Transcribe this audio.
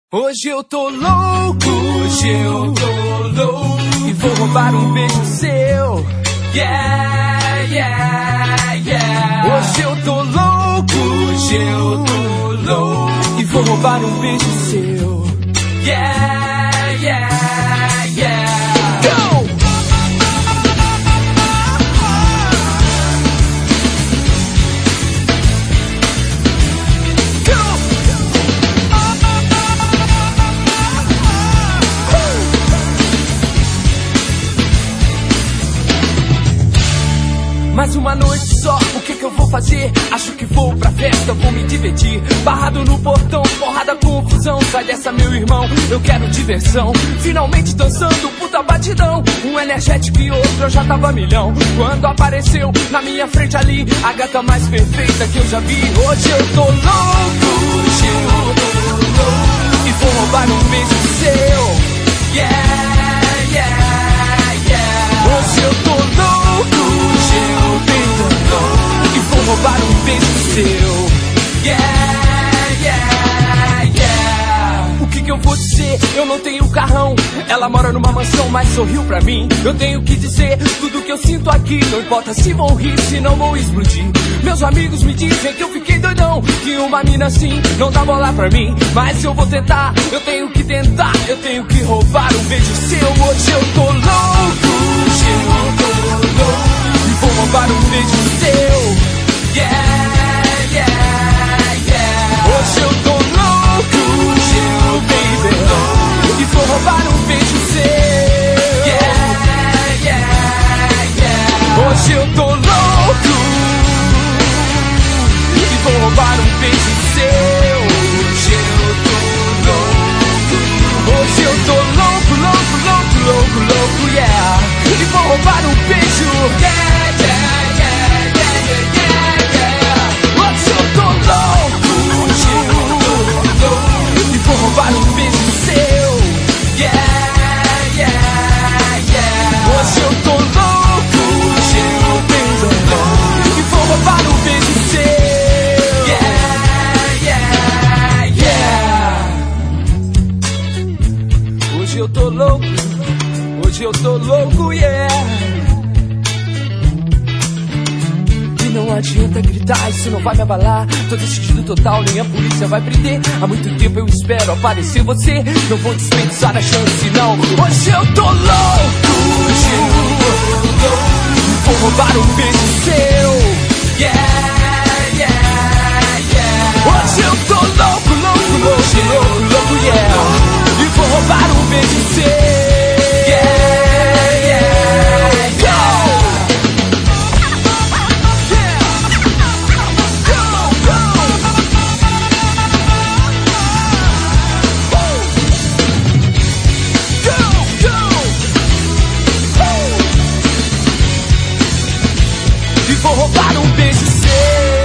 Hoje eu tô louco, hoje eu tô louco e vou roubar um beijo seu. Yeah, yeah, yeah. Hoje eu tô louco, hoje eu tô louco e vou roubar um beijo seu. Yeah, yeah, yeah. Go! Mais uma noite só, o que eu vou fazer? Acho que vou pra festa, vou me divertir. Barrado no portão, porrada, confusão. Sai dessa, meu irmão, eu quero diversão. Finalmente dançando, puta batidão. Um energético e outro, eu já tava milhão. Quando apareceu na minha frente ali a gata mais perfeita que eu já vi. Hoje eu tô louco, hoje eu tô louco e vou roubar um beijo seu. Yeah, yeah, yeah. Hoje eu tô louco, hoje eu tô louco e vou roubar um beijo seu. Yeah, yeah, yeah. O que eu vou dizer? Eu não tenho carrão. Ela mora numa mansão, mas sorriu pra mim. Eu tenho que dizer tudo que eu sinto aqui. Não importa se vou rir, se não vou explodir. Meus amigos me dizem que eu fiquei doidão, que uma mina assim não dá bola pra mim. Mas eu vou tentar, eu tenho que tentar. Eu tenho que roubar um beijo seu. Hoje eu tô louco, hoje eu tô louco e vou roubar um beijo seu. Yeah, yeah, yeah. Hoje eu tô louco, hoje eu baby louco e vou roubar um beijo seu. Yeah, yeah, yeah. Hoje eu tô louco e vou roubar um beijo seu. Hoje eu tô louco, hoje eu tô louco, louco, louco, louco, louco, yeah. E vou roubar um beijo, yeah, yeah, yeah, yeah, yeah, yeah. Hoje eu tô louco, hoje eu tô louco e vou roubar um beijo seu. Yeah, yeah, yeah. Hoje eu tô louco, hoje eu tô louco e vou roubar um beijo seu. Yeah, yeah, yeah. Hoje eu tô louco, hoje eu tô louco, yeah. E não adianta gritar, isso não vai me abalar. Tô decidido total, nem a polícia vai prender. Há muito tempo eu espero aparecer você. Não vou desperdiçar a chance, não. Hoje eu tô louco, hoje eu tô louco. Vou roubar um beijo seu. Yeah, yeah, yeah. Hoje eu tô louco, louco, louco, louco, louco, yeah. E vou roubar um beijo seu. Vou roubar um beijo seu.